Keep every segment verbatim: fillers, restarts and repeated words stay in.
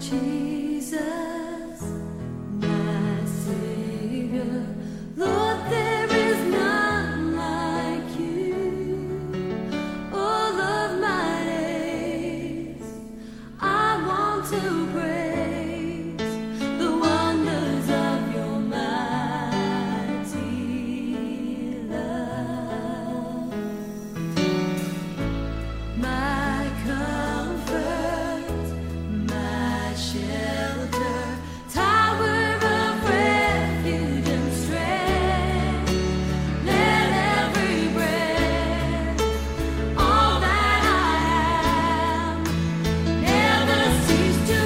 Jesus, my Savior, Lord, there is none like you. All of my days, I want to praise the wonders of your mighty love. My comfort, my shelter, tower of refuge and strength. Let every breath, all that I am, never cease to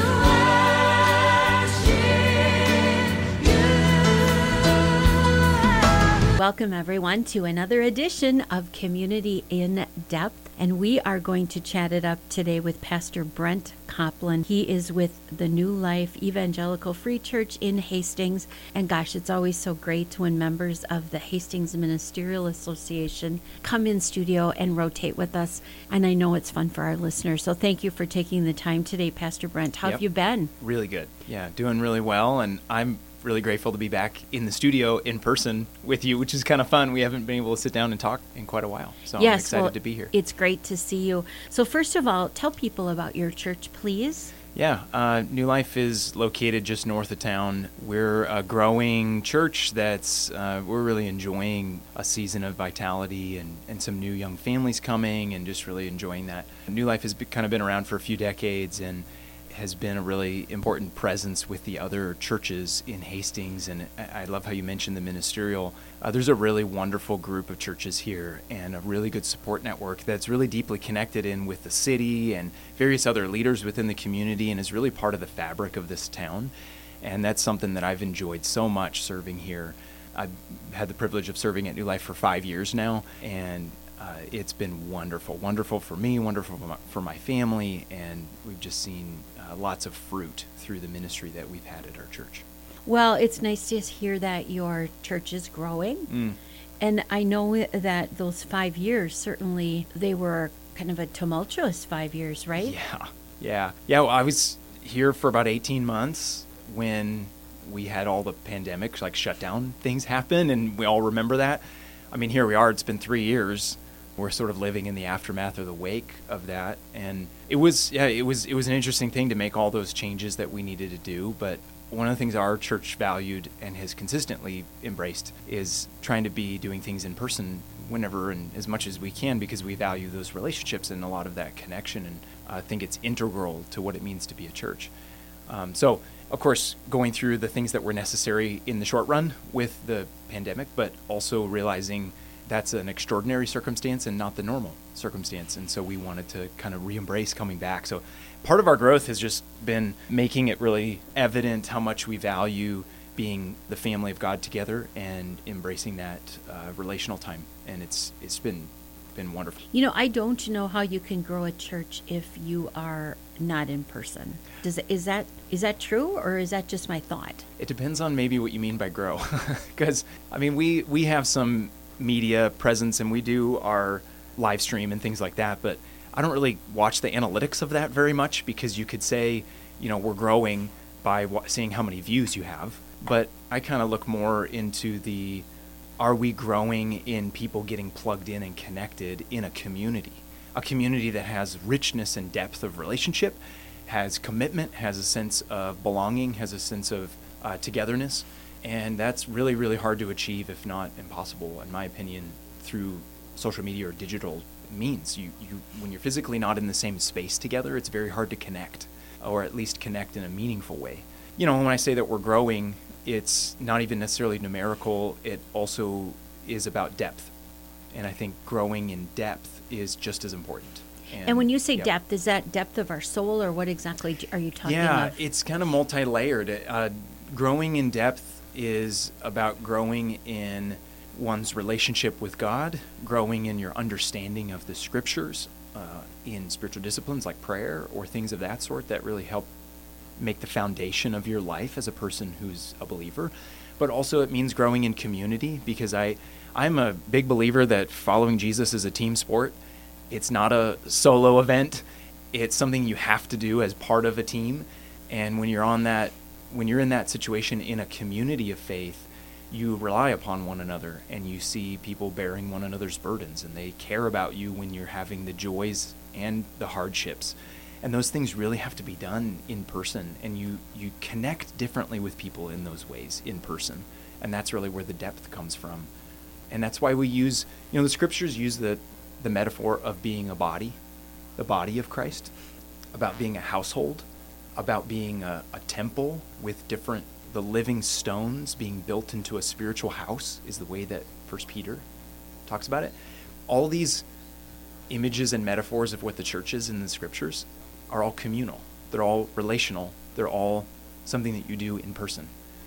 worship you. Welcome, everyone, to another edition of Community in Depth. And we are going to chat it up today with Pastor Brent Copland. He is with the New Life Evangelical Free Church in Hastings. And gosh, it's always so great when members of the Hastings Ministerial Association come in studio and rotate with us. And I know it's fun for our listeners. So thank you for taking the time today, Pastor Brent. How Yep. have you been? Really good. Yeah, doing really well. And I'm really grateful to be back in the studio in person with you, which is kind of fun. We haven't been able to sit down and talk in quite a while. So I'm Yes, excited well, to be here. It's great to see you. So first of all, tell people about your church, please. Yeah, uh, New Life is located just north of town. We're a growing church that's, uh, we're really enjoying a season of vitality and, and some new young families coming and just really enjoying that. New Life has be, kind of been around for a few decades and has been a really important presence with the other churches in Hastings. And I I love how you mentioned the ministerial. Uh, there's a really wonderful group of churches here and a really good support network that's really deeply connected in with the city and various other leaders within the community and is really part of the fabric of this town. And that's something that I've enjoyed so much serving here. I've had the privilege of serving at New Life for five years now, and uh, it's been wonderful, wonderful for me, wonderful for my, for my family, and we've just seen uh, lots of fruit through the ministry that we've had at our church. Well, it's nice to hear that your church is growing. Mm. And I know that those five years, certainly they were kind of a tumultuous five years, right? Yeah, yeah. Yeah, well, I was here for about eighteen months when we had all the pandemic, like shutdown things happen, and we all remember that. I mean, here we are, it's been three years. We're sort of living in the aftermath or the wake of that. And it was, yeah, it was, it was an interesting thing to make all those changes that we needed to do. But one of the things our church valued and has consistently embraced is trying to be doing things in person whenever and as much as we can, because we value those relationships and a lot of that connection. And I think it's integral to what it means to be a church. Um, so, of course, going through the things that were necessary in the short run with the pandemic, but also realizing that's an extraordinary circumstance and not the normal circumstance. And so we wanted to kind of re-embrace coming back. So part of our growth has just been making it really evident how much we value being the family of God together and embracing that uh, relational time. And it's it's been been wonderful. You know, I don't know how you can grow a church if you are not in person. Does is that is that true, or is that just my thought? It depends on maybe what you mean by grow. Because, I mean, we, we have some media presence and we do our live stream and things like that, but I don't really watch the analytics of that very much, because you could say, you know, we're growing by wa- seeing how many views you have, but I kind of look more into the, are we growing in people getting plugged in and connected in a community, a community that has richness and depth of relationship, has commitment, has a sense of belonging, has a sense of uh, togetherness. And that's really, really hard to achieve, if not impossible, in my opinion, through social media or digital means. You, you, when you're physically not in the same space together, it's very hard to connect, or at least connect in a meaningful way. You know, when I say that we're growing, it's not even necessarily numerical. It also is about depth. And I think growing in depth is just as important. And when you say yeah. depth, is that depth of our soul, or what exactly do- are you talking Yeah, of? it's kind of multi-layered. Uh, growing in depth is about growing in one's relationship with God, growing in your understanding of the scriptures, uh, in spiritual disciplines like prayer or things of that sort that really help make the foundation of your life as a person who's a believer. But also it means growing in community, because I, I'm a big believer that following Jesus is a team sport. It's not a solo event. It's something you have to do as part of a team. And when you're on that, when you're in that situation in a community of faith, you rely upon one another, and you see people bearing one another's burdens, and they care about you when you're having the joys and the hardships. And those things really have to be done in person, and you, you connect differently with people in those ways in person. And that's really where the depth comes from. And that's why we use, you know, the scriptures use the, the metaphor of being a body, the body of Christ, about being a household, about being a, a temple with different, the living stones being built into a spiritual house is the way that First Peter talks about it. All these images and metaphors of what the church is in the scriptures are all communal. They're all relational. They're all something that you do in person.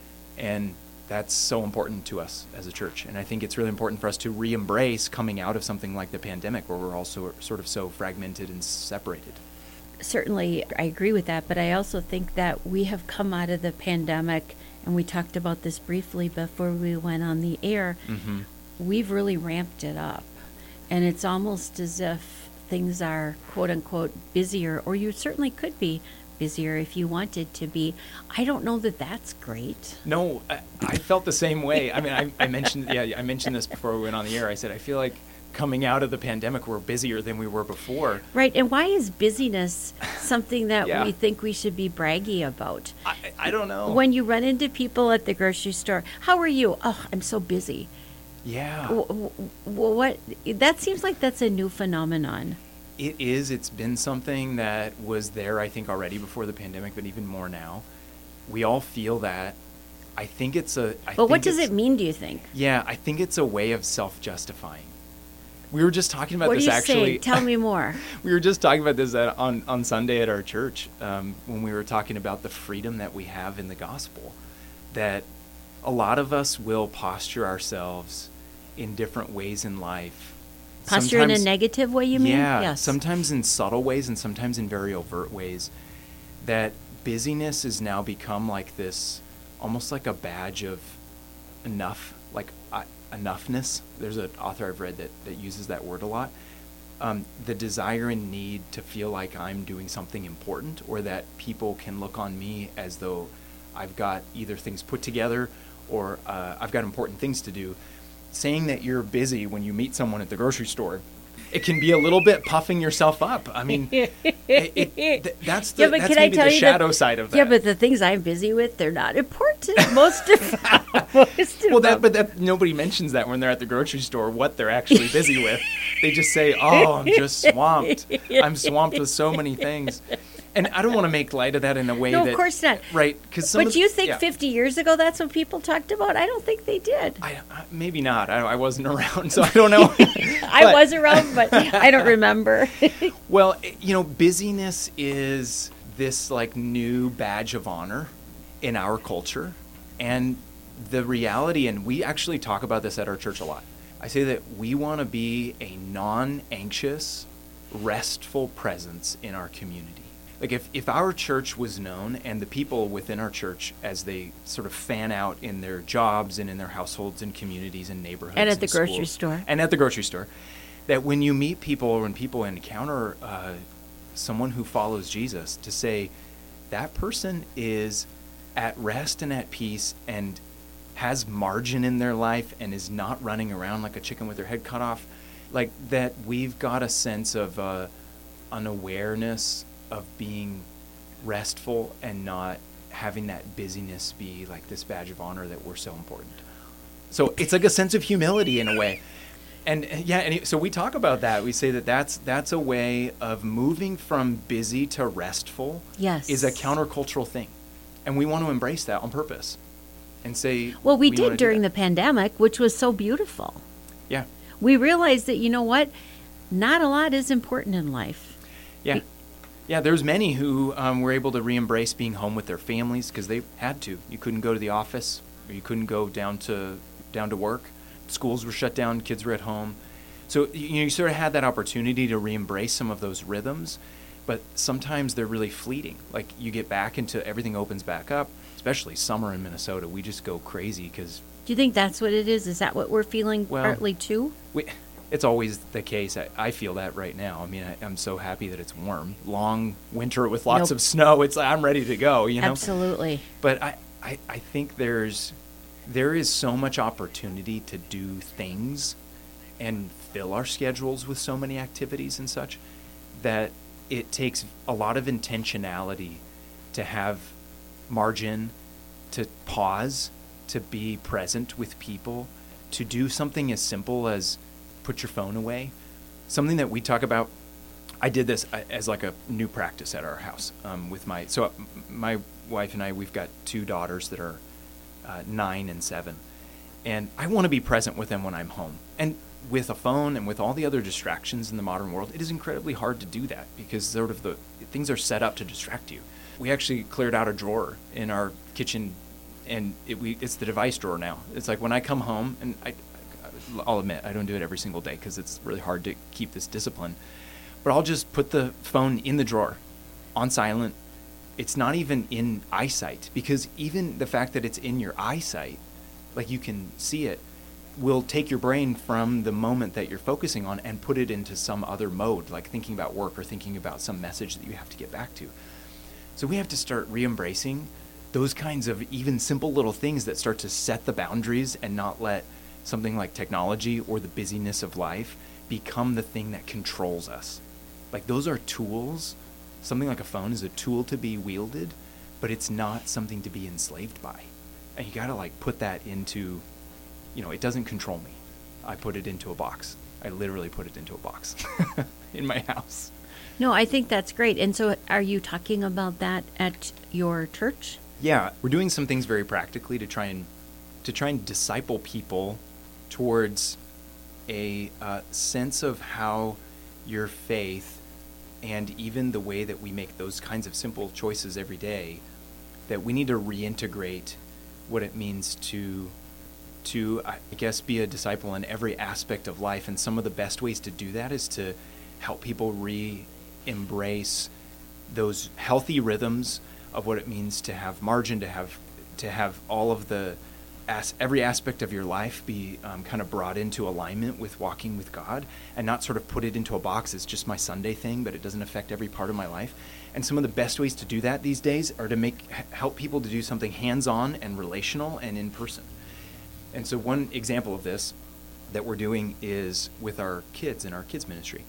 And that's so important to us as a church. And I think it's really important for us to re-embrace coming out of something like the pandemic, where we're also sort of so fragmented and separated. Certainly, I agree with that, but I also think that we have come out of the pandemic, and we talked about this briefly before we went on the air. Mm-hmm. We've really ramped it up, and it's almost as if things are quote-unquote busier, or you certainly could be busier if you wanted to be. I don't know that that's great. No, I, I felt the same way. I mean, I, I mentioned, yeah, I mentioned this before we went on the air. I said, I feel like coming out of the pandemic, we're busier than we were before. Right, and why is busyness something that Yeah. we think we should be braggy about? I, I don't know. When you run into people at the grocery store, how are you? Oh, I'm so busy. Yeah. W- w- What? That seems like that's a new phenomenon. It is. It's been something that was there, I think, already before the pandemic, but even more now. We all feel that. I think it's a... I But what think does it's- it mean, do you think? Yeah, I think it's a way of self-justifying. We were just talking about What are this you actually. saying? Tell me more. We were just talking about this at, on, on Sunday at our church um, when we were talking about the freedom that we have in the gospel. That a lot of us will posture ourselves in different ways in life. Posture in a Sometimes- negative way, you mean? Yeah, Yes. sometimes in subtle ways and sometimes in very overt ways. That busyness has now become like this, almost like a badge of enough, like uh, enoughness. There's an author I've read that, that uses that word a lot. Um, the desire and need to feel like I'm doing something important, or that people can look on me as though I've got either things put together or uh, I've got important things to do. Saying that you're busy when you meet someone at the grocery store, it can be a little bit puffing yourself up. I mean, it, it, th- that's the, Yeah, but that's can I maybe tell the you shadow that- side of that. Yeah, but the things I'm busy with, they're not important. Most of most of well, that, them. but that, nobody mentions that when they're at the grocery store, what they're actually busy with. They just say, oh, I'm just swamped. I'm swamped with so many things. And I don't want to make light of that in a way No, that... of course not. Right. Cause some But of, you think yeah. fifty years ago that's what people talked about? I don't think they did. I, I, maybe not. I, I wasn't around, so I don't know. I But- was around, but I don't remember. Well, i- you know, busyness is this like new badge of honor in our culture. And the reality, and we actually talk about this at our church a lot. I say that we want to be a non-anxious, restful presence in our community. Like if, if our church was known, and the people within our church, as they sort of fan out in their jobs and in their households and communities and neighborhoods And at the grocery schools, store. and at the grocery store, that when you meet people or when people encounter uh, someone who follows Jesus, to say that person is at rest and at peace and has margin in their life and is not running around like a chicken with their head cut off, like that we've got a sense of uh, an awareness of being restful and not having that busyness be like this badge of honor that we're so important. So it's like a sense of humility in a way. And uh, yeah, and so we talk about that. We say that that's that's a way of moving from busy to restful. Yes. Is a countercultural thing. And we want to embrace that on purpose and say, Well, we, wanna did do during that. the pandemic, which was so beautiful. Yeah. We realized that, you know what? Not a lot is important in life. Yeah. Yeah, there's many who um, were able to re-embrace being home with their families because they had to. You couldn't go to the office, or you couldn't go down to down to work. Schools were shut down, kids were at home. So you, you sort of had that opportunity to re-embrace some of those rhythms, but sometimes they're really fleeting. Like you get back into, everything opens back up, especially summer in Minnesota. We just go crazy because Do you think that's what it is? Is that what we're feeling Well, partly too? we, it's always the case. I, I feel that right now. I mean, I, I'm so happy that it's warm. Long winter with lots Nope. of snow. It's I'm ready to go, you know? Absolutely. But I, I, I think there's there is so much opportunity to do things and fill our schedules with so many activities and such that it takes a lot of intentionality to have margin, to pause, to be present with people, to do something as simple as put your phone away. Something that we talk about, I did this uh, as like a new practice at our house um, with my, so uh, my wife and I, we've got two daughters that are uh, nine and seven. And I want to be present with them when I'm home. And with a phone and with all the other distractions in the modern world, it is incredibly hard to do that because sort of the things are set up to distract you. We actually cleared out a drawer in our kitchen, and it, we, it's the device drawer now. It's like when I come home, and I, I'll admit, I don't do it every single day because it's really hard to keep this discipline, but I'll just put the phone in the drawer on silent. It's not even in eyesight, because even the fact that it's in your eyesight, like you can see it, will take your brain from the moment that you're focusing on and put it into some other mode, like thinking about work or thinking about some message that you have to get back to. So we have to start re-embracing those kinds of even simple little things that start to set the boundaries and not let something like technology or the busyness of life become the thing that controls us. Like those are tools. Something like a phone is a tool to be wielded, but it's not something to be enslaved by. And you gotta like put that into, you know, it doesn't control me. I put it into a box. I literally put it into a box in my house. No, I think that's great. And so are you talking about that at your church? Yeah, we're doing some things very practically to try and to try and disciple people towards a uh, sense of how your faith and even the way that we make those kinds of simple choices every day, that we need to reintegrate what it means to to I guess be a disciple in every aspect of life. And some of the best ways to do that is to help people re-embrace those healthy rhythms of what it means to have margin, to have to have all of the as every aspect of your life be um, kind of brought into alignment with walking with God, and not sort of put it into a box. It's just my Sunday thing, but it doesn't affect every part of my life. And some of the best ways to do that these days are to make help people to do something hands-on and relational and in person. And so one example of this that we're doing is with our kids in our kids ministry.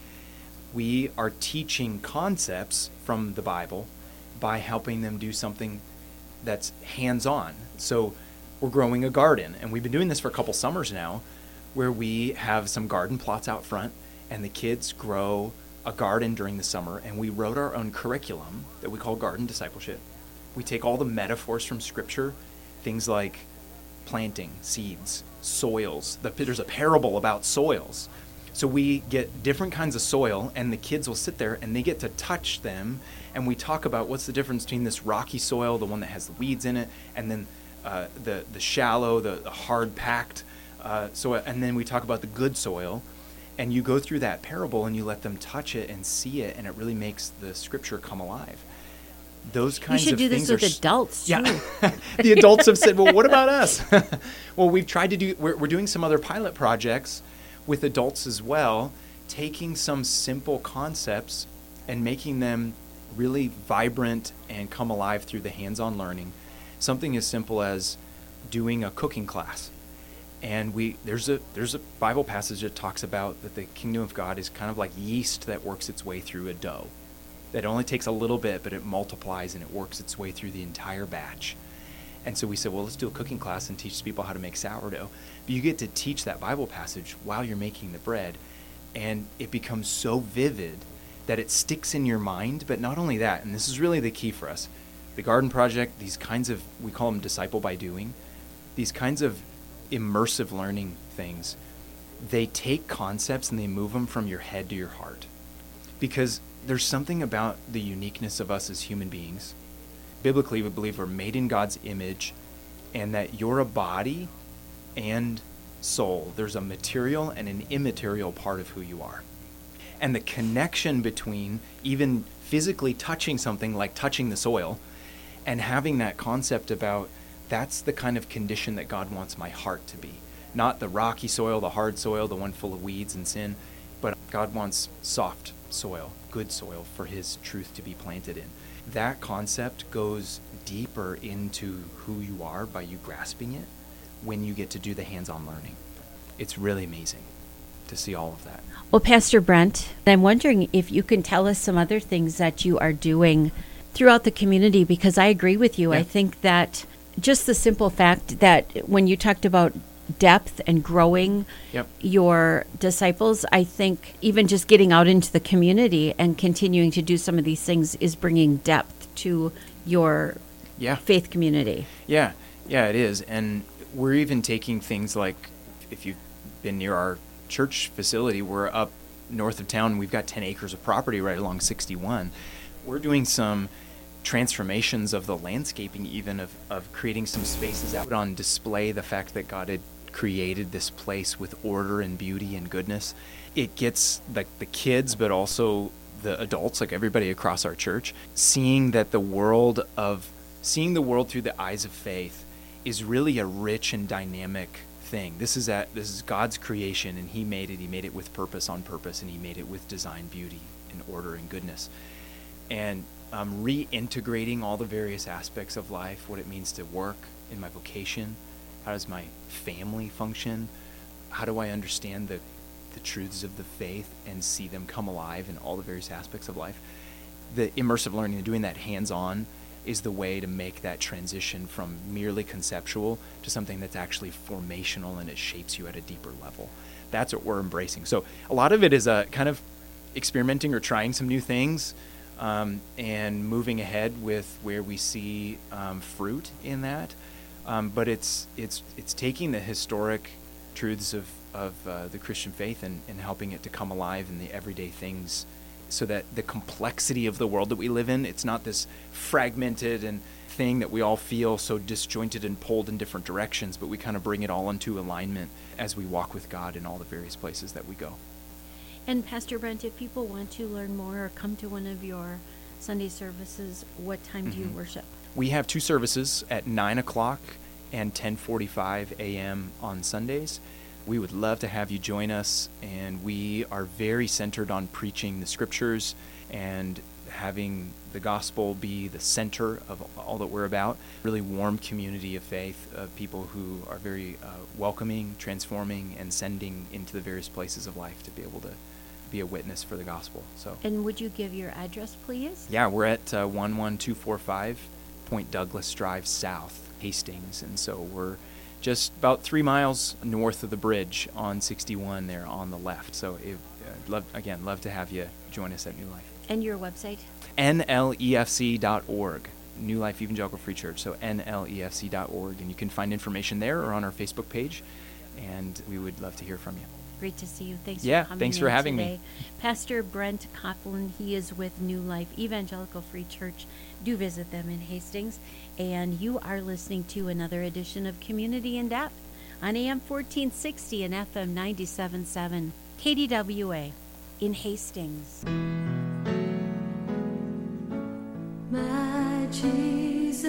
We are teaching concepts from the Bible by helping them do something that's hands-on. So we're growing a garden, and we've been doing this for a couple summers now, where we have some garden plots out front, and the kids grow a garden during the summer, and we wrote our own curriculum that we call Garden Discipleship. We take all the metaphors from Scripture, things like planting, seeds, soils. The, there's a parable about soils. So we get different kinds of soil, and the kids will sit there, and they get to touch them, and we talk about what's the difference between this rocky soil, the one that has the weeds in it, and then uh, the, the shallow, the, the hard-packed uh, soil, and then we talk about the good soil. And you go through that parable and you let them touch it and see it, and it really makes the Scripture come alive. Those You kinds should of do things this with are s- adults, too. Yeah, the adults have said, "Well, what about us?" Well, we've tried to do. We're, we're doing some other pilot projects with adults as well, taking some simple concepts and making them really vibrant and come alive through the hands-on learning. Something as simple as doing a cooking class. And we there's a there's a Bible passage that talks about that the kingdom of God is kind of like yeast that works its way through a dough. That only takes a little bit, but it multiplies and it works its way through the entire batch. And so we said, well, let's do a cooking class and teach people how to make sourdough. But you get to teach that Bible passage while you're making the bread, and it becomes so vivid that it sticks in your mind. But not only that, and this is really the key for us, the Garden Project, these kinds of, we call them disciple by doing, these kinds of immersive learning things, they take concepts and they move them from your head to your heart. Because there's something about the uniqueness of us as human beings. Biblically, we believe we're made in God's image, and that you're a body and soul. There's a material and an immaterial part of who you are. And the connection between even physically touching something like touching the soil and having that concept about that's the kind of condition that God wants my heart to be. not the rocky soil, the hard soil, the one full of weeds and sin, but God wants soft soil, good soil for his truth to be planted in. That concept goes deeper into who you are by you grasping it when you get to do the hands-on learning. It's really amazing to see all of that. Well, Pastor Brent, I'm wondering if you can tell us some other things that you are doing throughout the community, because I agree with you. Yeah. I think that just the simple fact that when you talked about depth and growing Yep. your disciples, I think even just getting out into the community and continuing to do some of these things is bringing depth to your Yeah. faith community. Yeah, yeah, it is. And we're even taking things like, if you've been near our church facility, we're up north of town. We've got ten acres of property right along sixty-one. We're doing some transformations of the landscaping, even of, of creating some spaces out on display, the fact that God had created this place with order and beauty and goodness. It gets like the kids, but also the adults, like everybody across our church, seeing that the world of seeing the world through the eyes of faith is really a rich and dynamic thing. This is at this is God's creation, and he made it. He made it with purpose on purpose, and he made it with design, beauty, and order and goodness. And um, reintegrating all the various aspects of life, what it means to work in my vocation, how does my family function, how do I understand the the truths of the faith and see them come alive in all the various aspects of life. The immersive learning and doing that hands-on is the way to make that transition from merely conceptual to something that's actually formational, and it shapes you at a deeper level. That's what we're embracing. So a lot of it is a kind of experimenting or trying some new things, um, and moving ahead with where we see um, fruit in that. Um, but it's it's it's taking the historic truths of of uh, the Christian faith and, and helping it to come alive in the everyday things, so that the complexity of the world that we live in, it's not this fragmented and thing that we all feel so disjointed and pulled in different directions, but we kind of bring it all into alignment as we walk with God in all the various places that we go. And Pastor Brent, if people want to learn more or come to one of your Sunday services, what time do you Mhm. worship? We have two services at nine o'clock and ten forty-five a.m. on Sundays. We would love to have you join us, and we are very centered on preaching the scriptures and having the gospel be the center of all that we're about. Really warm community of faith, of people who are very uh, welcoming, transforming, and sending into the various places of life to be able to be a witness for the gospel. So, And would you give your address, please? yeah, we're at uh, one one two four five Point Douglas Drive South, Hastings, and so we're just about three miles north of the bridge on sixty-one there on the left. So, it, uh, love again, love to have you join us at New Life. And your website? N L E F C dot org, New Life Evangelical Free Church. So N L E F C dot org, and you can find information there or on our Facebook page, and we would love to hear from you. Great to see you. Thanks Yeah, for coming thanks for in having me. today. Pastor Brent Copland, he is with New Life Evangelical Free Church. Do visit them in Hastings. And you are listening to another edition of Community in Depth on A M fourteen sixty and F M ninety-seven point seven K D W A in Hastings. My Jesus,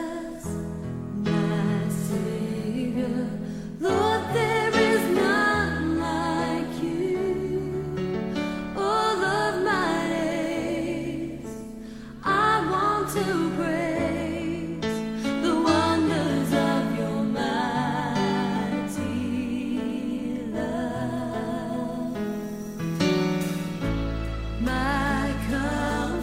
my Savior, Lord, there is none like you. All of my days, I want to pray.